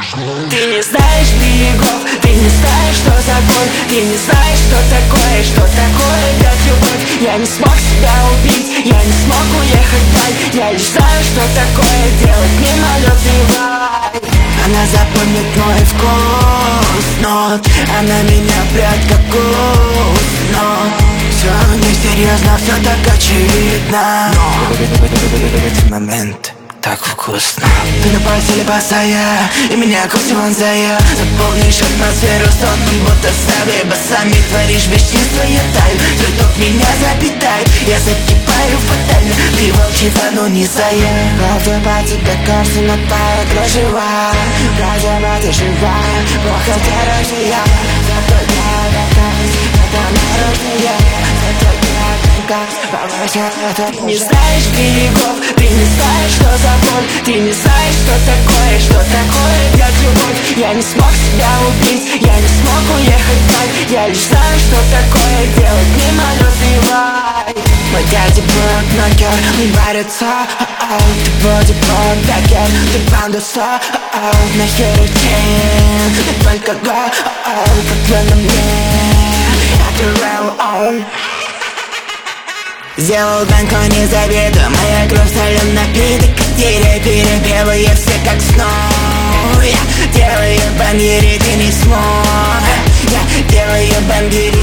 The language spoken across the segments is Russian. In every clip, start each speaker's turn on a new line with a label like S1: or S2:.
S1: Ты не знаешь берегов, ты не знаешь, что за боль. Ты не знаешь, что такое дать любовь. Я не смог себя убить, я не смог уехать вдаль. Я лишь знаю, что такое делать мимолетный вайб. Она запомнит мой вкус, но она меня прет как куст. Но все несерьезно, все так очевидно. В этот момент так вкусно. Ты на постели босая, и меня кусманзая. Заполнишь атмосферу сонным, будто сами басами творишь бесчинство, я таю. Цветок меня запитает, я закипаю фатально. Ты волчица, но не зая. Правда по тебе кажется, но твоя кровь жива. Правда, ты жива, плохо хорошая. Зато я доказ, это народная. Зато я доказ, ты не знаешь берегов, ты не знаешь, что за боль. Ты не знаешь, что такое дать любовь. Я не смог себя убить, я не смог уехать вдаль. Я лишь знаю, что такое делать мимолетный вайб. Мой дядя блокнокер, не борется. Ты бодибок, дагер, ты пандуса. На херотин, это алкоголь, как твой на мне. Это real on. Сделал банку, не завидую. Моя кровь солен напиток. Коктейли перепевые все как снова. Я делаю бангири, ты не смог. Я делаю бангири.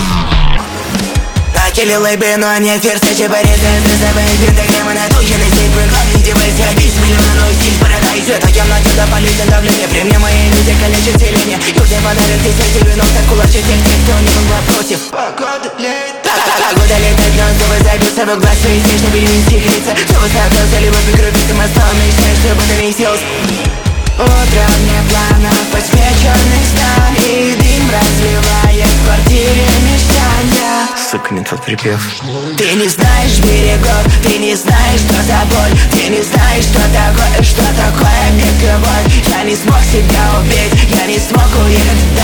S1: Накили лыбы, но не ферстачи. Порезают за собой пентаграммы натучены. Здесь вы главный девайс, я бись миллиона, но здесь парадайз. Это темноте запалите давление. При мне мои люди калечат селение. Южный подарок тысячи винов, так кулачит тех, кто не был против. Погода летает. Погода летает, но зубы забьются в глаз. Свои снежно беременских лица. Все высоко, либо прикрутиться мостом. Мечтаешь, чтобы ты месился. Утром мне планов по тьме черных стан. И дым разливает в квартире мечтания. Сука, не тот припев. Ты не знаешь берегов, ты не знаешь, что за боль. Ты не знаешь, что такое без любовь. Я не смог себя убить, я не смог уехать